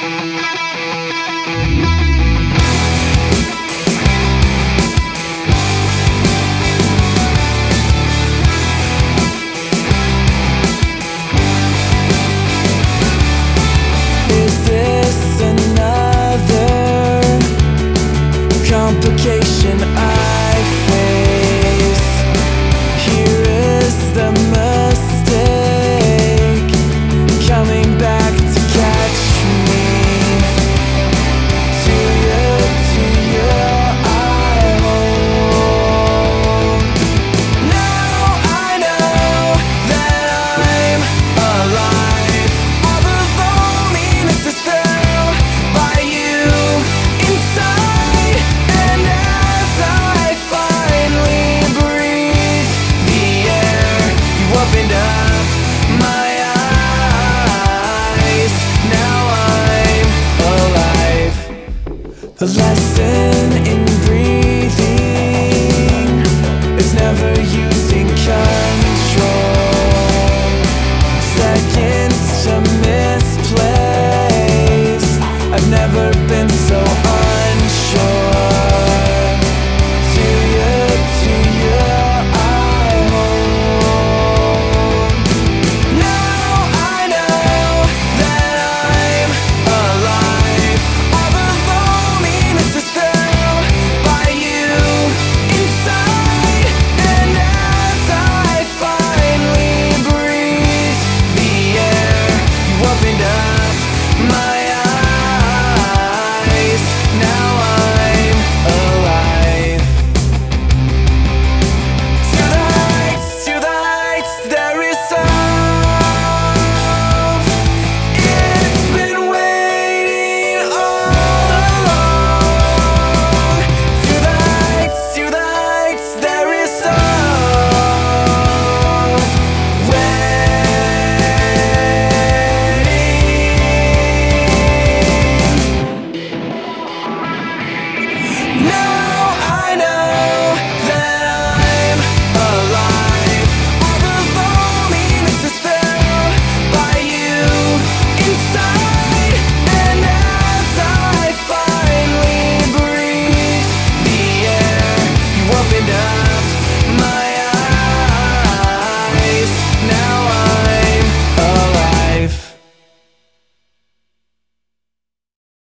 Complication I face. Here is the mistake, coming back to catch me. To you I hold. Now I know that I'm alive. All the loneliness is filled by you inside. And as I finally breathe the air, you opened up my eyes. Now I'm alive. The less